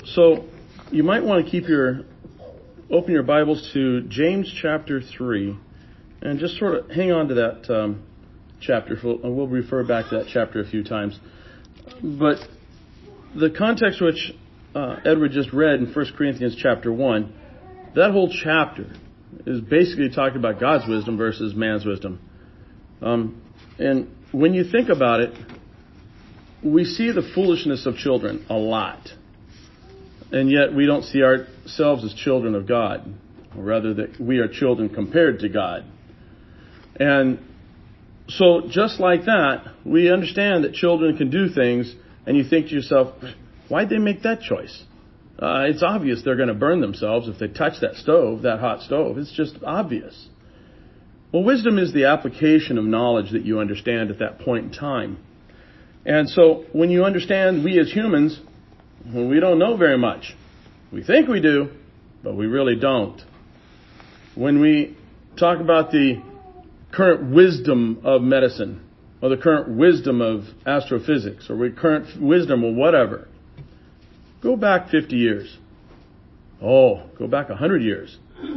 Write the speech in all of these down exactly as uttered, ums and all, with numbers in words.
So you might want to keep your, open your Bibles to James chapter three and just sort of hang on to that um, chapter. And we'll refer back to that chapter a few times. But the context which uh, Edward just read in First Corinthians chapter one, that whole chapter is basically talking about God's wisdom versus man's wisdom. Um, and when you think about it, we see the foolishness of children a lot. And yet we don't see ourselves as children of God, or rather that we are children compared to God. And so just like that, we understand that children can do things, and you think to yourself, why'd they make that choice? Uh, it's obvious they're going to burn themselves if they touch that stove, that hot stove. It's just obvious. Well, wisdom is the application of knowledge that you understand at that point in time. And so when you understand, we as humans, we don't know very much. We think we do, but we really don't. When we talk about the current wisdom of medicine, or the current wisdom of astrophysics, or the current wisdom of whatever, go back fifty years. Oh, go back one hundred years.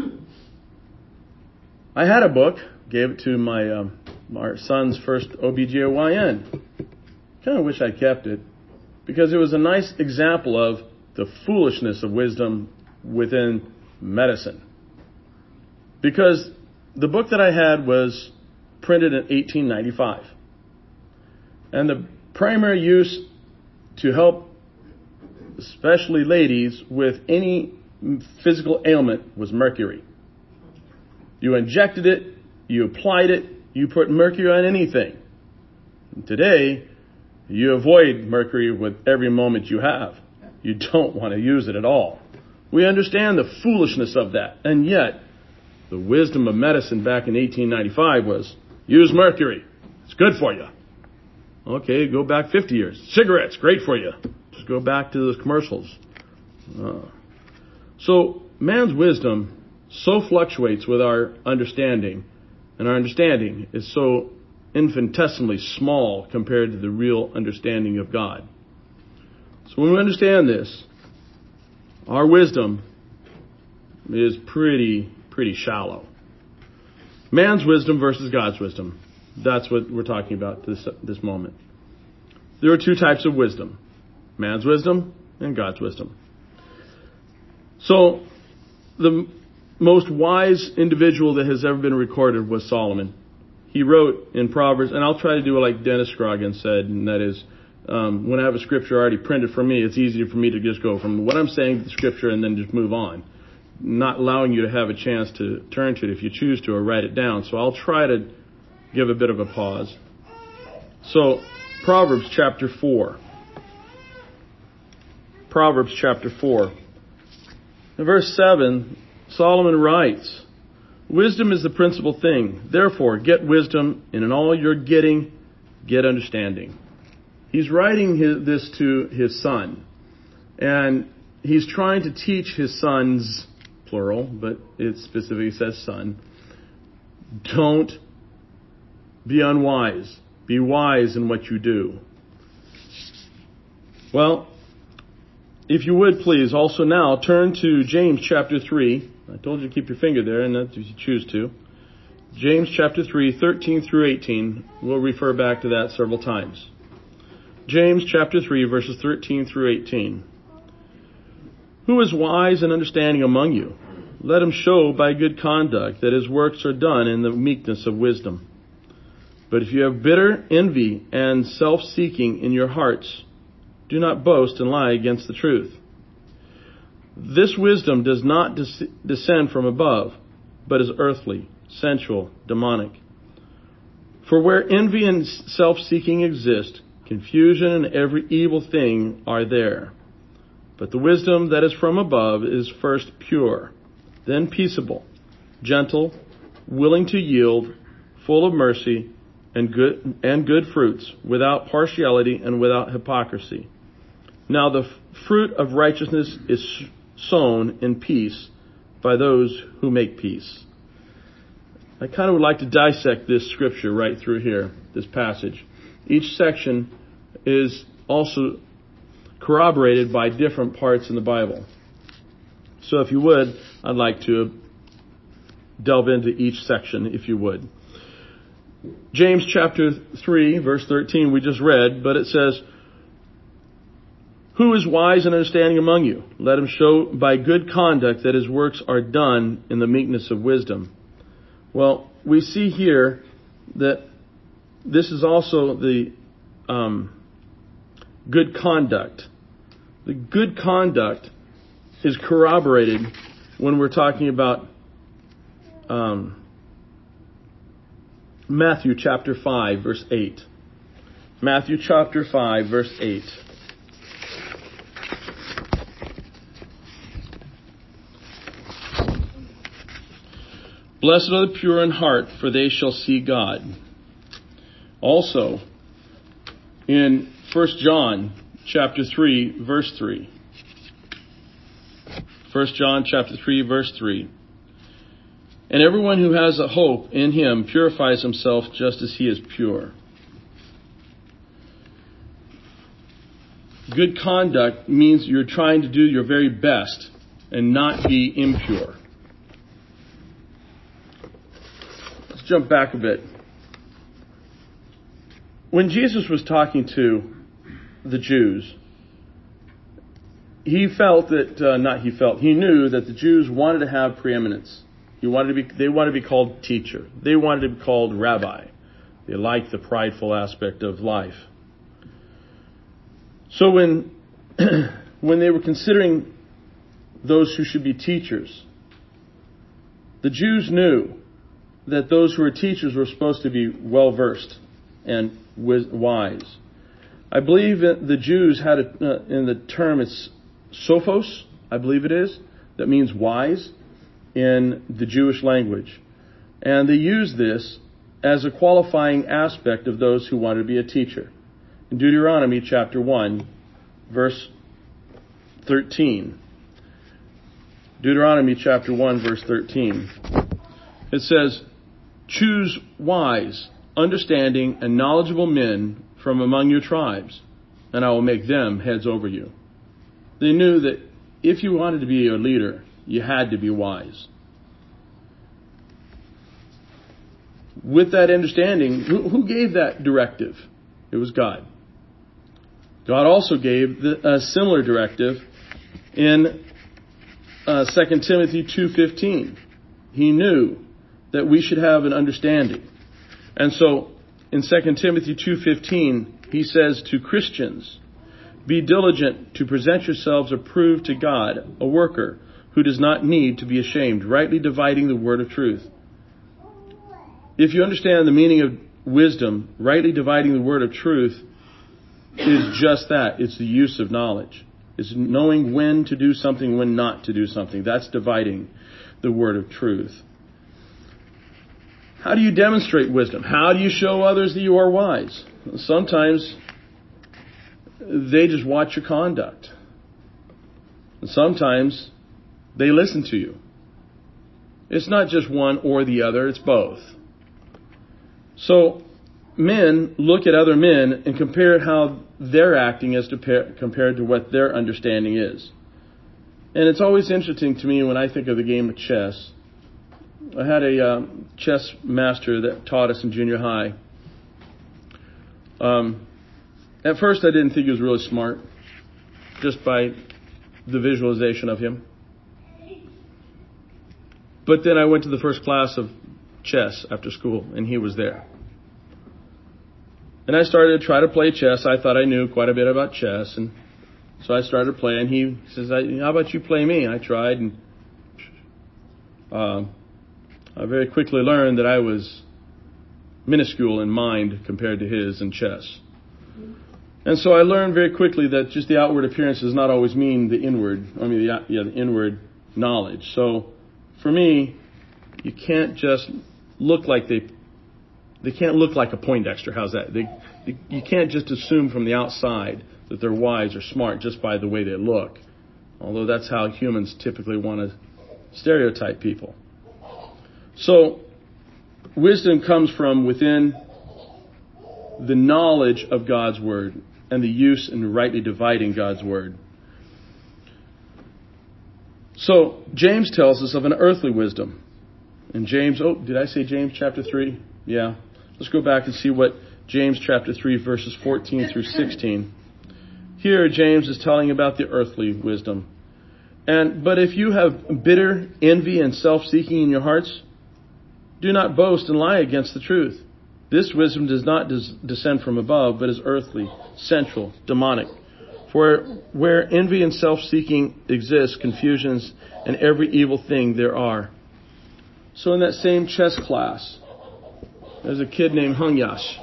I had a book, gave it to my, um, my son's first O B G Y N. Kind of wish I kept it, because it was a nice example of the foolishness of wisdom within medicine. Because the book that I had was printed in eighteen ninety-five. And the primary use to help especially ladies with any physical ailment was mercury. You injected it, you applied it, you put mercury on anything. And today, you avoid mercury with every moment you have. You don't want to use it at all. We understand the foolishness of that. And yet, the wisdom of medicine back in eighteen ninety-five was, use mercury. It's good for you. Okay, go back fifty years. Cigarettes, great for you. Just go back to those commercials. Uh, so, man's wisdom so fluctuates with our understanding. And our understanding is so infinitesimally small compared to the real understanding of God. So when we understand this, our wisdom is pretty, pretty shallow. Man's wisdom versus God's wisdom. That's what we're talking about this, this moment. There are two types of wisdom. Man's wisdom and God's wisdom. So the most wise individual that has ever been recorded was Solomon. He wrote in Proverbs, and I'll try to do it like Dennis Scroggins said, and that is, um, when I have a scripture already printed for me, it's easier for me to just go from what I'm saying to the scripture and then just move on, not allowing you to have a chance to turn to it if you choose to or write it down. So I'll try to give a bit of a pause. So, Proverbs chapter four. Proverbs chapter four. In verse seven, Solomon writes, wisdom is the principal thing. Therefore, get wisdom, and in all you're getting, get understanding. He's writing his, this to his son. And he's trying to teach his sons, plural, but it specifically says son, don't be unwise. Be wise in what you do. Well, if you would please also now turn to James chapter three. I told you to keep your finger there, and that's if you choose to. James chapter three, thirteen through eighteen. We'll refer back to that several times. James chapter three, verses thirteen through eighteen. Who is wise and understanding among you? Let him show by good conduct that his works are done in the meekness of wisdom. But if you have bitter envy and self-seeking in your hearts, do not boast and lie against the truth. This wisdom does not des- descend from above, but is earthly, sensual, demonic. For where envy and self-seeking exist, confusion and every evil thing are there. But the wisdom that is from above is first pure, then peaceable, gentle, willing to yield, full of mercy and good and good fruits, without partiality and without hypocrisy. Now the f- fruit of righteousness is sown in peace by those who make peace. I kind of would like to dissect this scripture right through here, this passage. Each section is also corroborated by different parts in the Bible. So if you would, I'd like to delve into each section, if you would. James chapter three, verse thirteen, we just read, but it says, "Who is wise and understanding among you? Let him show by good conduct that his works are done in the meekness of wisdom." Well, we see here that this is also the um, good conduct. The good conduct is corroborated when we're talking about um, Matthew chapter five, verse eight. Matthew chapter five, verse eight. "Blessed are the pure in heart, for they shall see God." Also, in First John chapter three, verse three. First John chapter three, verse three. "And everyone who has a hope in him purifies himself just as he is pure." Good conduct means you're trying to do your very best and not be impure. Let's jump back a bit. When Jesus was talking to the Jews, he felt that, uh, not he felt, he knew that the Jews wanted to have preeminence. He wanted to be, they wanted to be called teacher. They wanted to be called rabbi. They liked the prideful aspect of life. So when, when they were considering those who should be teachers, the Jews knew that those who were teachers were supposed to be well-versed and wise. I believe that the Jews had a, uh, in the term, it's sophos, I believe it is, that means wise in the Jewish language. And they used this as a qualifying aspect of those who wanted to be a teacher. In Deuteronomy chapter one, verse thirteen. Deuteronomy chapter one, verse thirteen. It says, "Choose wise, understanding, and knowledgeable men from among your tribes, and I will make them heads over you." They knew that if you wanted to be a leader, you had to be wise. With that understanding, who, who gave that directive? It was God. God also gave the, a similar directive in uh, Second Timothy two fifteen. He knew that we should have an understanding. And so in Second Timothy two fifteen, he says to Christians, "Be diligent to present yourselves approved to God, a worker who does not need to be ashamed, rightly dividing the word of truth." If you understand the meaning of wisdom, rightly dividing the word of truth is just that. It's the use of knowledge. It's knowing when to do something, when not to do something. That's dividing the word of truth. How do you demonstrate wisdom? How do you show others that you are wise? Sometimes they just watch your conduct. And sometimes they listen to you. It's not just one or the other, it's both. So men look at other men and compare how they're acting as to par- compared to what their understanding is. And it's always interesting to me when I think of the game of chess. I had a uh, chess master that taught us in junior high. Um, at first I didn't think he was really smart, just by the visualization of him. But then I went to the first class of chess after school, and he was there. And I started to try to play chess. I thought I knew quite a bit about chess, and so I started playing. He says, "How about you play me?" I tried, and uh, I very quickly learned that I was minuscule in mind compared to his in chess. And so I learned very quickly that just the outward appearance does not always mean the inward, I mean, the, yeah, the inward knowledge. So for me, you can't just look like they, they can't look like a Poindexter. How's that? They, they, you can't just assume from the outside that they're wise or smart just by the way they look. Although that's how humans typically want to stereotype people. So wisdom comes from within the knowledge of God's Word. and the use in rightly dividing God's word. So, James tells us of an earthly wisdom. And James, oh, did I say James chapter three? Yeah. Let's go back and see what James chapter three, verses fourteen through sixteen. Here, James is telling about the earthly wisdom. And, but if you have bitter envy and self-seeking in your hearts, do not boast and lie against the truth. This wisdom does not des- descend from above, but is earthly, sensual, demonic. For where envy and self-seeking exist, confusions and every evil thing there are. So in that same chess class, there's a kid named Hung Yash.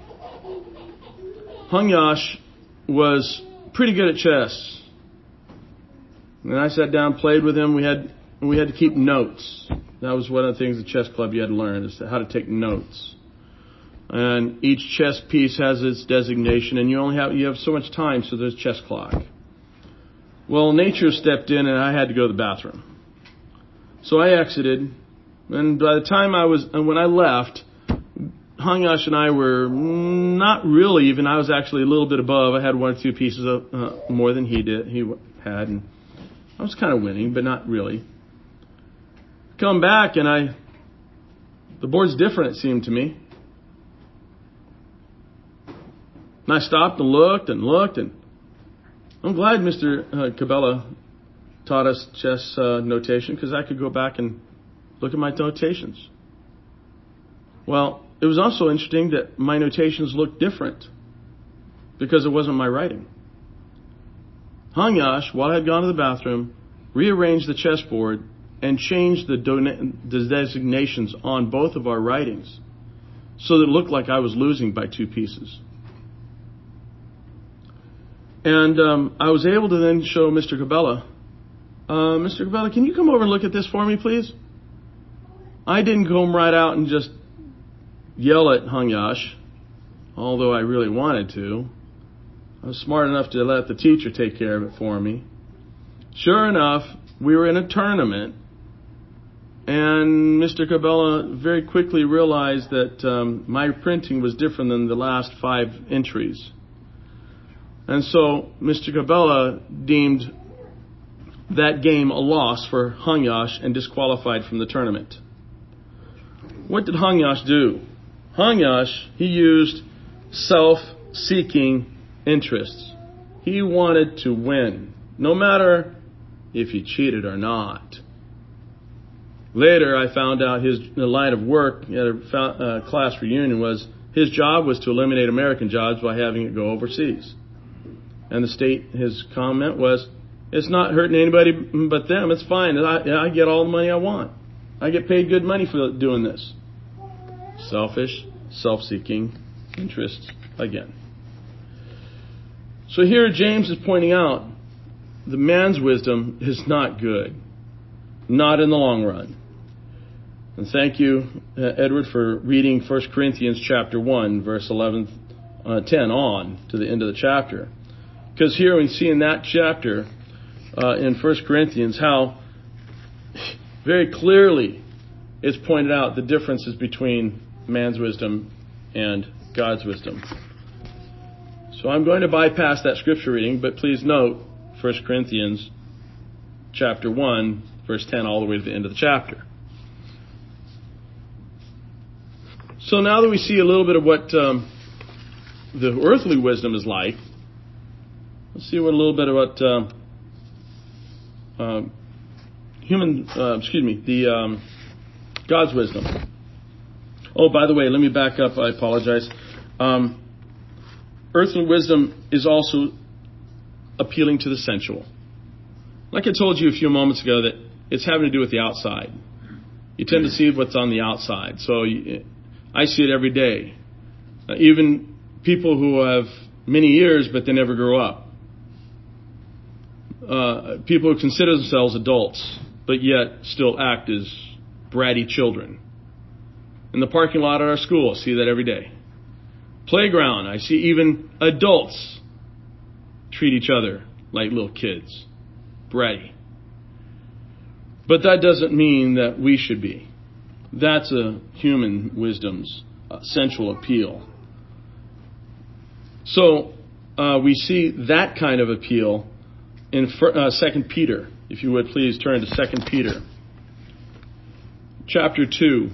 Hung Yash was pretty good at chess. And I sat down, played with him. We had we had to keep notes. That was one of the things at chess club you had to learn, is how to take notes. And each chess piece has its designation, and you only have you have so much time, so there's a chess clock. Well, nature stepped in, and I had to go to the bathroom. So I exited, and by the time I was, and when I left, Hung Yash and I were not really even. I was actually a little bit above. I had one or two pieces of uh, more than he did. He had, and I was kind of winning, but not really. Come back, and I, the board's different, it seemed to me. And I stopped and looked and looked, and I'm glad Mister Uh, Cabela taught us chess uh, notation, because I could go back and look at my notations. Well, it was also interesting that my notations looked different because it wasn't my writing. Hung Yash, while I had gone to the bathroom, rearranged the chessboard and changed the, dona- the designations on both of our writings so that it looked like I was losing by two pieces. And um, I was able to then show Mister Cabela, uh, Mister Cabela, can you come over and look at this for me, please? I didn't come right out and just yell at Hung Yash, although I really wanted to. I was smart enough to let the teacher take care of it for me. Sure enough, we were in a tournament, and Mister Cabela very quickly realized that um, my printing was different than the last five entries. And so Mister Cabela deemed that game a loss for Hung Yash and disqualified from the tournament. What did Hung Yash do? Hung Yash, he used self-seeking interests. He wanted to win, no matter if he cheated or not. Later, I found out his line of work at a uh, class reunion was his job was to eliminate American jobs by having it go overseas. And the state, his comment was, it's not hurting anybody but them. It's fine. I, I get all the money I want. I get paid good money for doing this. Selfish, self-seeking interests again. So here James is pointing out the man's wisdom is not good. Not in the long run. And thank you, uh, Edward, for reading First Corinthians chapter one, verse eleven, uh, ten on to the end of the chapter. Because here we see in that chapter, uh, in First Corinthians, how very clearly it's pointed out the differences between man's wisdom and God's wisdom. So I'm going to bypass that scripture reading, but please note First Corinthians chapter one, verse ten, all the way to the end of the chapter. So now that we see a little bit of what um, the earthly wisdom is like, let's see what a little bit about uh, uh, human, uh, excuse me, the um, God's wisdom. Oh, by the way, let me back up. I apologize. Um, earthly wisdom is also appealing to the sensual. Like I told you a few moments ago, that it's having to do with the outside. You tend to see what's on the outside. So you, I see it every day. Uh, even people who have many years, but they never grow up. Uh, people who consider themselves adults, but yet still act as bratty children. In the parking lot at our school, I see that every day. Playground, I see even adults treat each other like little kids. Bratty. But that doesn't mean that we should be. That's a human wisdom's uh, sensual appeal. So, uh, we see that kind of appeal in uh, Second Peter. If you would please turn to Second Peter. Chapter two.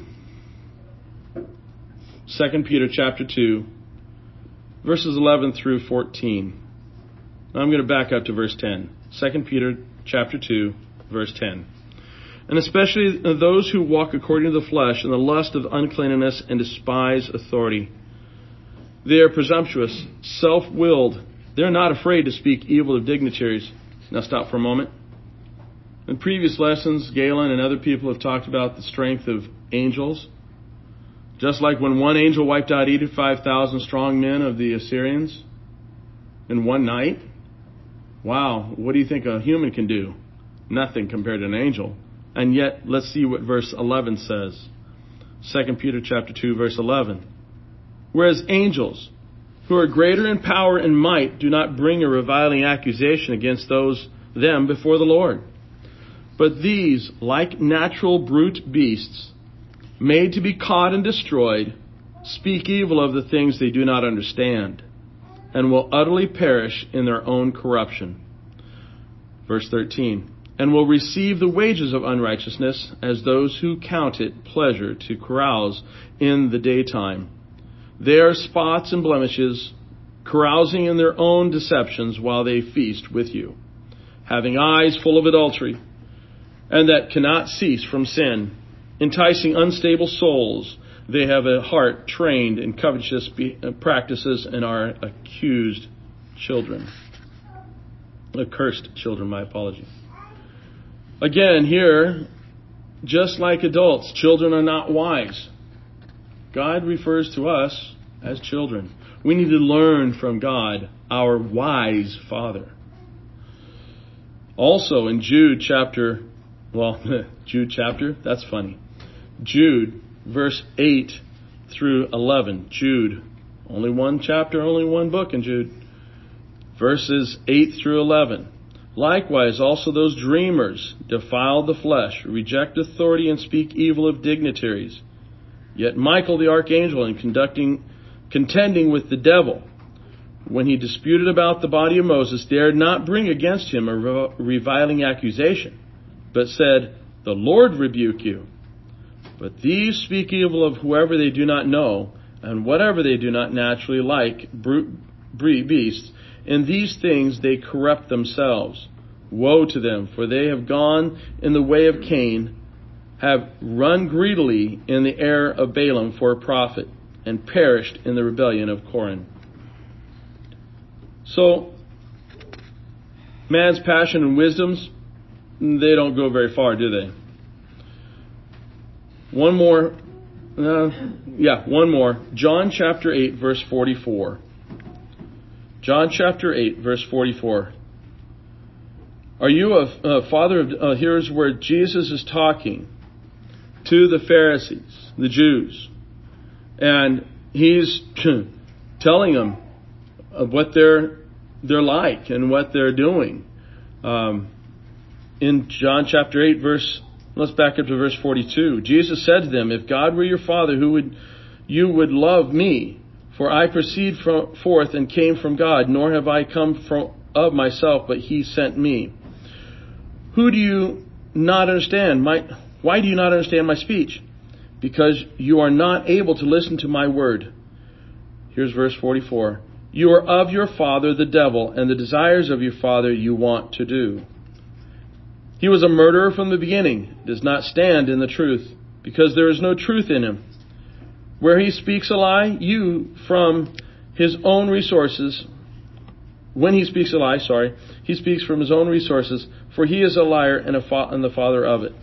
Second Peter chapter two, verses eleven through fourteen. Now I'm going to back up to verse ten. Second Peter chapter two, verse ten. And especially those who walk according to the flesh in the lust of uncleanness and despise authority. They are presumptuous, self-willed. They're not afraid to speak evil of dignitaries. Now stop for a moment. In previous lessons, Galen and other people have talked about the strength of angels. Just like when one angel wiped out eighty-five thousand strong men of the Assyrians in one night. Wow, what do you think a human can do? Nothing compared to an angel. And yet, let's see what verse eleven says. Second Peter chapter two, verse eleven. Whereas angels, who are greater in power and might, do not bring a reviling accusation against those them before the Lord. But these, like natural brute beasts, made to be caught and destroyed, speak evil of the things they do not understand, and will utterly perish in their own corruption. Verse thirteen. And will receive the wages of unrighteousness as those who count it pleasure to carouse in the daytime. They are spots and blemishes, carousing in their own deceptions while they feast with you, having eyes full of adultery, and that cannot cease from sin, enticing unstable souls. They have a heart trained in covetous practices and are accused children. Accursed children, my apology. Again, here, just like adults, children are not wise. God refers to us as children. We need to learn from God, our wise Father. Also in Jude chapter, well, Jude chapter, that's funny. Jude, verse eight through eleven. Jude, only one chapter, only one book in Jude. Verses eight through eleven. Likewise, also those dreamers defile the flesh, reject authority, and speak evil of dignitaries. Yet Michael the archangel, in conducting, contending with the devil, when he disputed about the body of Moses, dared not bring against him a reviling accusation, but said, "The Lord rebuke you." But these speak evil of whoever they do not know, and whatever they do not naturally like, brute beasts. In these things they corrupt themselves. Woe to them, for they have gone in the way of Cain, have run greedily in the error of Balaam for a prophet, and perished in the rebellion of Korah. So, man's passion and wisdoms, they don't go very far, do they? One more, uh, yeah, one more. John chapter eight, verse forty-four. John chapter eight, verse forty-four. Are you a, a father of, uh, here's where Jesus is talking to the Pharisees, the Jews, and he's telling them of what they're, they're like and what they're doing. Um, in John chapter eight, verse, let's back up to verse forty-two. Jesus said to them, "If God were your father, who would, you would love me. For I proceed from, forth and came from God, nor have I come from, of myself, but he sent me. Who do you not understand? My, why do you not understand my speech? Because you are not able to listen to my word." Here's verse forty-four. "You are of your father, the devil, and the desires of your father you want to do. He was a murderer from the beginning, does not stand in the truth, because there is no truth in him. Where he speaks a lie, you from his own resources, when he speaks a lie, sorry, he speaks from his own resources, for he is a liar and, a fa- and the father of it."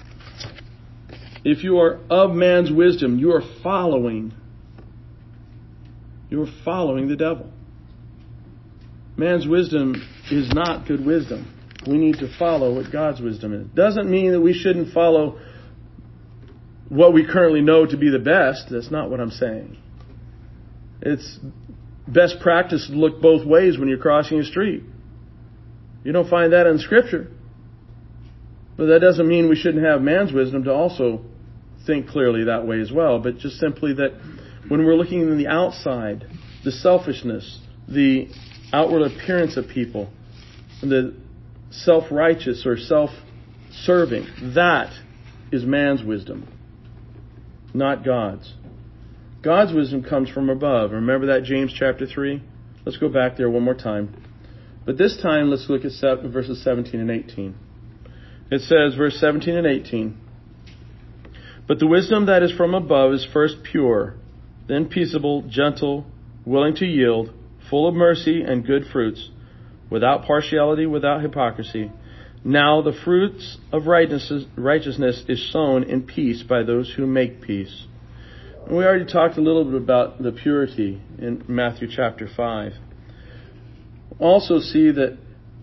If you are of man's wisdom, you are following, you are following the devil. Man's wisdom is not good wisdom. We need to follow what God's wisdom is. Doesn't mean that we shouldn't follow what we currently know to be the best. That's not what I'm saying. It's best practice to look both ways when you're crossing a street. You don't find that in Scripture. But that doesn't mean we shouldn't have man's wisdom to also think clearly that way as well. But just simply that when we're looking in the outside, the selfishness, the outward appearance of people, the self-righteous or self-serving. That is man's wisdom, not God's. God's wisdom comes from above. Remember that, James chapter three? Let's go back there one more time. But this time, let's look at verses seventeen and eighteen. It says, verse seventeen and eighteen, "But the wisdom that is from above is first pure, then peaceable, gentle, willing to yield, full of mercy and good fruits, without partiality, without hypocrisy. Now the fruits of righteousness is sown in peace by those who make peace." And we already talked a little bit about the purity in Matthew chapter five. Also see that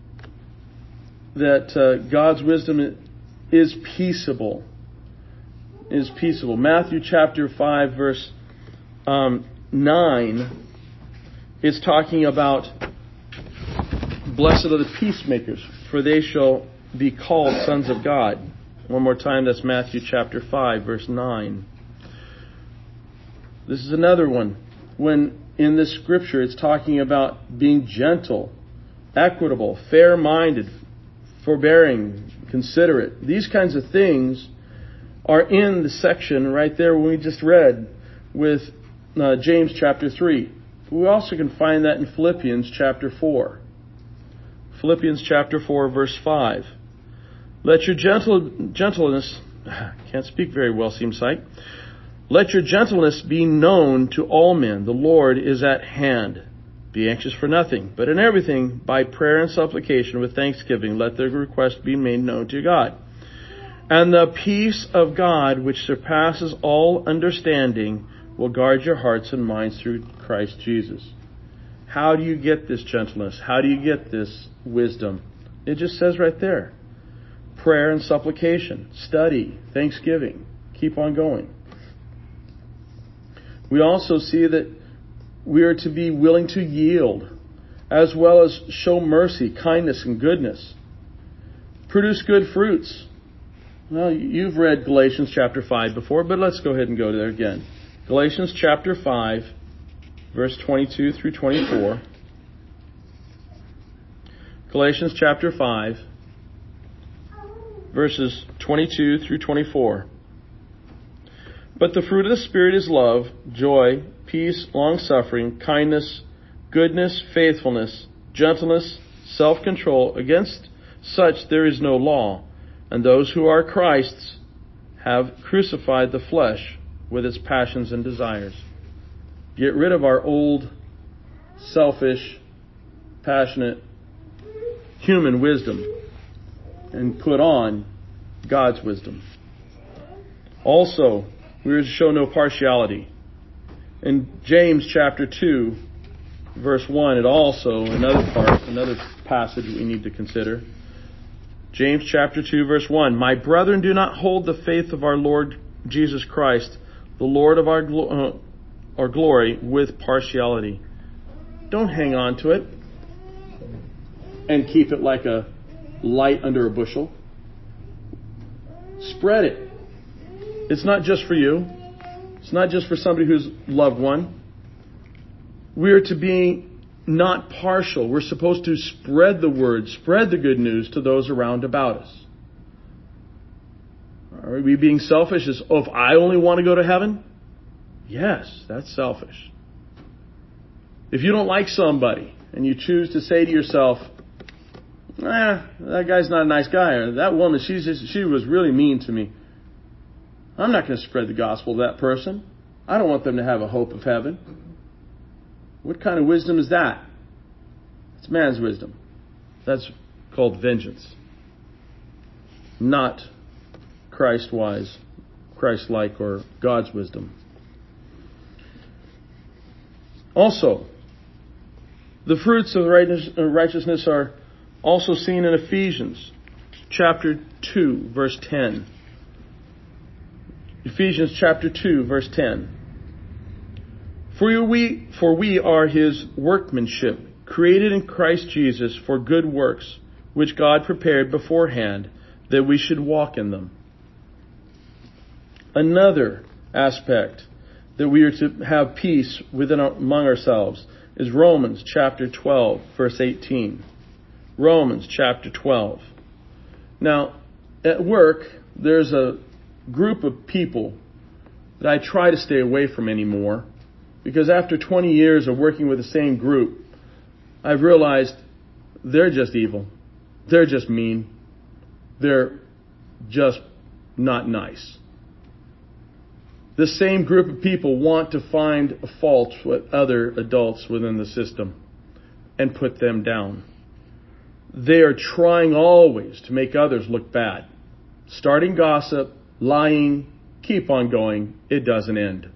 that uh, God's wisdom is peaceable. Is peaceable. Matthew chapter five verse um, nine is talking about blessed are the peacemakers, for they shall be called sons of God. One more time, that's Matthew chapter five verse nine. This is another one. When in this scripture it's talking about being gentle, equitable, fair-minded, forbearing, considerate. These kinds of things are in the section right there we just read with uh, James chapter three. We also can find that in Philippians chapter four. Philippians chapter four verse five. Let your gentle, gentleness, can't speak very well, seems like. Let your gentleness be known to all men. The Lord is at hand. Be anxious for nothing, but in everything, by prayer and supplication with thanksgiving, let their requests be made known to God. And the peace of God, which surpasses all understanding, will guard your hearts and minds through Christ Jesus. How do you get this gentleness? How do you get this wisdom? It just says right there. Prayer and supplication, study, thanksgiving. Keep on going. We also see that we are to be willing to yield, as well as show mercy, kindness, and goodness. Produce good fruits. Well, you've read Galatians chapter five before, but let's go ahead and go there again. Galatians chapter five, verse twenty-two through twenty-four. Galatians chapter five, verses twenty-two through twenty-four. But the fruit of the Spirit is love, joy, peace, long-suffering, kindness, goodness, faithfulness, gentleness, self-control. Against such there is no law. And those who are Christ's have crucified the flesh with its passions and desires. Get rid of our old, selfish, passionate, human wisdom and put on God's wisdom. Also, we are to show no partiality. In James chapter two, verse one, it also, another part, another passage we need to consider. James chapter two, verse one, "My brethren, do not hold the faith of our Lord Jesus Christ, the Lord of our, glo- uh, our glory, with partiality." Don't hang on to it and keep it like a light under a bushel. Spread it. It's not just for you. It's not just for somebody who's loved one. We are to be not partial. We're supposed to spread the word, spread the good news to those around about us. Are we being selfish? As, oh, if I only want to go to heaven? Yes, that's selfish. If you don't like somebody and you choose to say to yourself, eh, that guy's not a nice guy, or that woman, she's just, she was really mean to me, I'm not going to spread the gospel to that person. I don't want them to have a hope of heaven. What kind of wisdom is that? It's man's wisdom. That's called vengeance. Not Christ-wise, Christ-like, or God's wisdom. Also, the fruits of righteousness are also seen in Ephesians chapter two, verse ten. Ephesians chapter two, verse ten. For we, for we are His workmanship, created in Christ Jesus for good works, which God prepared beforehand that we should walk in them. Another aspect that we are to have peace within our, among ourselves. is Romans chapter twelve, verse eighteen. Romans chapter twelve. Now, at work, there's a group of people that I try to stay away from anymore, because after twenty years of working with the same group, I've realized they're just evil. They're just mean. They're just not nice. The same group of people want to find a fault with other adults within the system and put them down. They are trying always to make others look bad. Starting gossip, lying, keep on going. It doesn't end.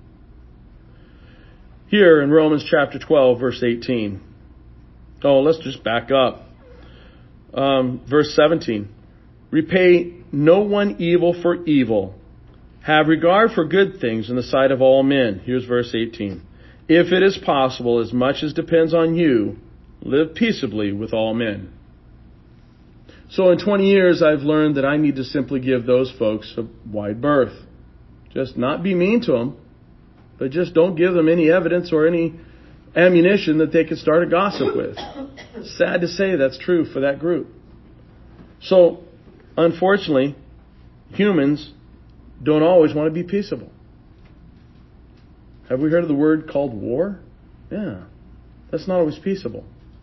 Here in Romans chapter twelve, verse eighteen. Oh, let's just back up. Um, verse seventeen. Repay no one evil for evil. Have regard for good things in the sight of all men. Here's verse eighteen. If it is possible, as much as depends on you, live peaceably with all men. So in twenty years, I've learned that I need to simply give those folks a wide berth. Just not be mean to them, but just don't give them any evidence or any ammunition that they could start a gossip with. Sad to say, that's true for that group. So, unfortunately, humans don't always want to be peaceable. Have we heard of the word called war? Yeah, that's not always peaceable.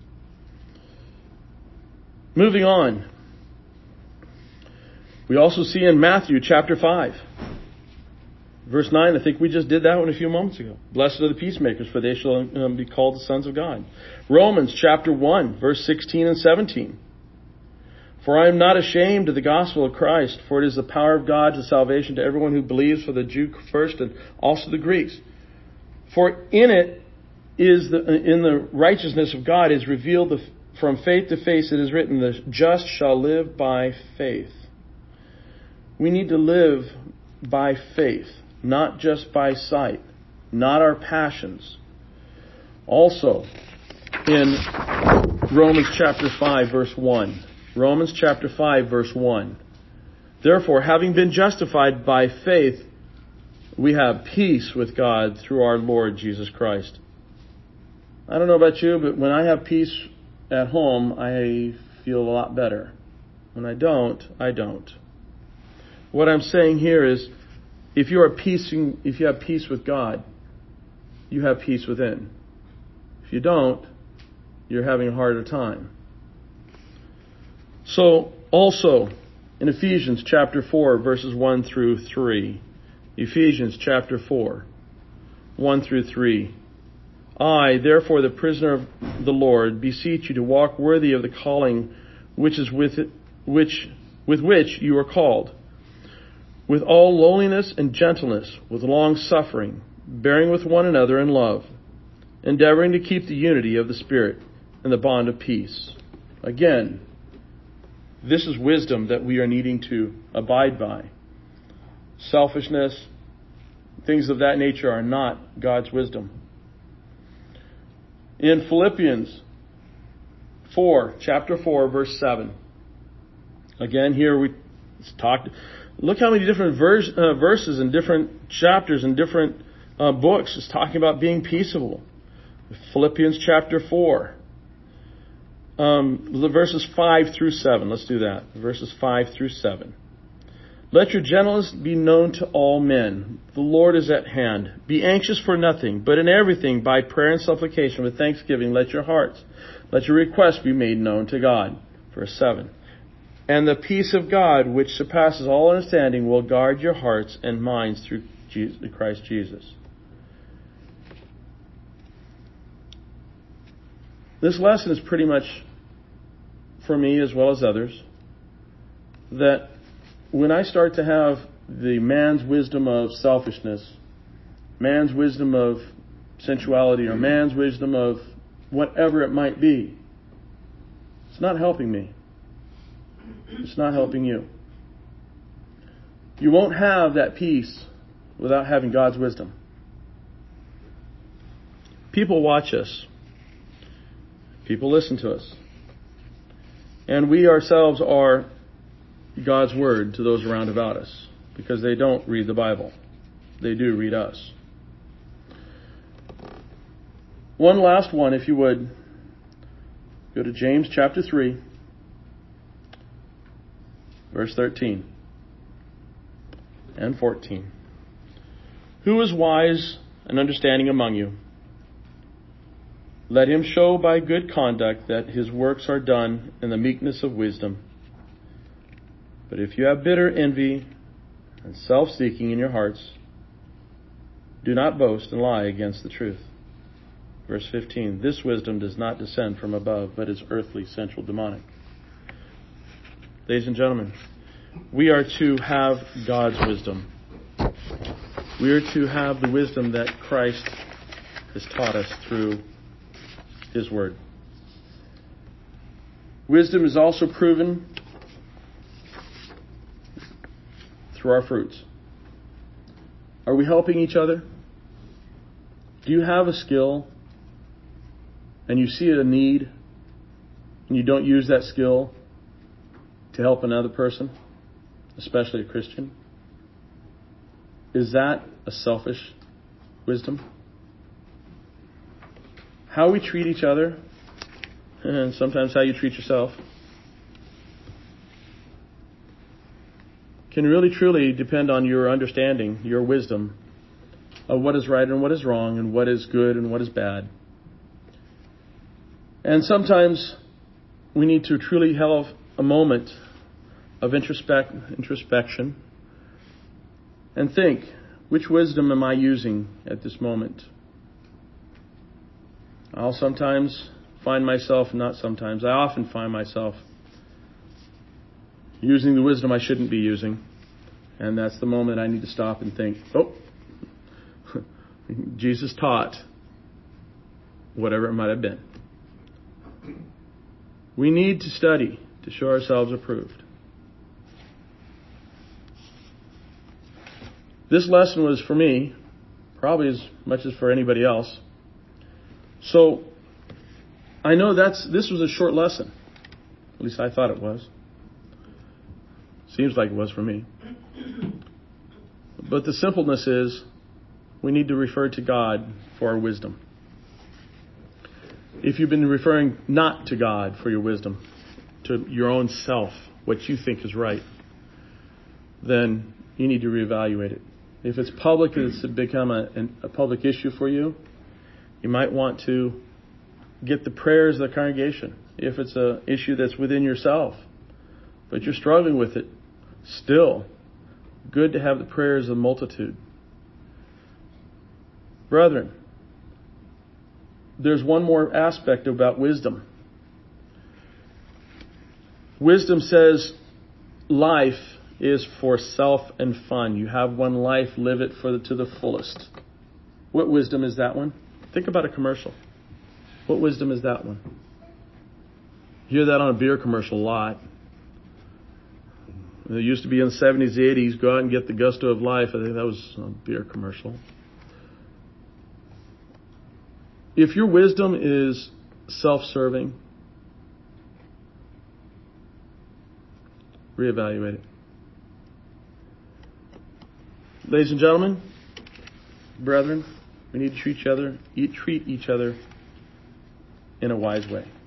Moving on. We also see in Matthew chapter five, verse nine, I think we just did that one a few moments ago. Blessed are the peacemakers, for they shall um, be called the sons of God. Romans chapter one, verse sixteen and seventeen. For I am not ashamed of the gospel of Christ, for it is the power of God to salvation to everyone who believes, for the Jew first and also the Greeks. For in it is the, in the righteousness of God is revealed the, from faith to faith. It is written, the just shall live by faith. We need to live by faith, not just by sight, not our passions. Also, in Romans chapter five, verse one. Romans chapter five, verse one. Therefore, having been justified by faith, we have peace with God through our Lord Jesus Christ. I don't know about you, but when I have peace at home, I feel a lot better. When I don't, I don't. What I'm saying here is, if you are peacing, if you have peace with God, you have peace within. If you don't, you're having a harder time. So, also, in Ephesians chapter four, verses one through three. Ephesians chapter four, one through three. I, therefore, the prisoner of the Lord, beseech you to walk worthy of the calling which is with it, which with which you are called, with all lowliness and gentleness, with long suffering, bearing with one another in love, endeavoring to keep the unity of the Spirit and the bond of peace. Again, this is wisdom that we are needing to abide by. Selfishness, things of that nature are not God's wisdom. In Philippians four, chapter four, verse seven. Again, here we talked. Look how many different verse, uh, verses and different chapters and different uh, books is talking about being peaceable. Philippians chapter four. Um, the verses five through seven. Let's do that. Verses five through seven. Let your gentleness be known to all men. The Lord is at hand. Be anxious for nothing, but in everything, by prayer and supplication with thanksgiving, let your hearts, let your requests be made known to God. Verse seven. And the peace of God, which surpasses all understanding, will guard your hearts and minds through Jesus, Christ Jesus. This lesson is pretty much, for me as well as others, that when I start to have the man's wisdom of selfishness, man's wisdom of sensuality, or man's wisdom of whatever it might be, it's not helping me. It's not helping you. You won't have that peace without having God's wisdom. People watch us. People listen to us. And we ourselves are God's word to those around about us, because they don't read the Bible. They do read us. One last one, if you would. Go to James chapter three, verse thirteen and fourteen. Who is wise and understanding among you? Let him show by good conduct that his works are done in the meekness of wisdom. But if you have bitter envy and self-seeking in your hearts, do not boast and lie against the truth. Verse fifteen, this wisdom does not descend from above, but is earthly, sensual, demonic. Ladies and gentlemen, we are to have God's wisdom. We are to have the wisdom that Christ has taught us through His Word. Wisdom is also proven through our fruits. Are we helping each other? Do you have a skill and you see a need and you don't use that skill to help another person, especially a Christian? Is that a selfish wisdom? How we treat each other, and sometimes how you treat yourself, can really truly depend on your understanding, your wisdom of what is right and what is wrong, and what is good and what is bad. And sometimes we need to truly have a moment of introspect, introspection and think, which wisdom am I using at this moment? I'll sometimes find myself, not sometimes, I often find myself using the wisdom I shouldn't be using. And that's the moment I need to stop and think, oh, Jesus taught whatever it might have been. We need to study to show ourselves approved. This lesson was for me, probably as much as for anybody else. So, I know that's this was a short lesson. At least I thought it was. Seems like it was for me. But the simpleness is, we need to refer to God for our wisdom. If you've been referring not to God for your wisdom, to your own self, what you think is right, then you need to reevaluate it. If it's public, it's become a, a public issue for you, you might want to get the prayers of the congregation. If it's an issue that's within yourself, but you're struggling with it, still, good to have the prayers of the multitude. Brethren, there's one more aspect about wisdom. Wisdom says life is for self and fun. You have one life, live it for the, to the fullest. What wisdom is that one? Think about a commercial. What wisdom is that one? You hear that on a beer commercial a lot. It used to be in the seventies, eighties, go out and get the gusto of life. I think that was a beer commercial. If your wisdom is self-serving, reevaluate it. Ladies and gentlemen, brethren, we need to treat each other, treat each other in a wise way.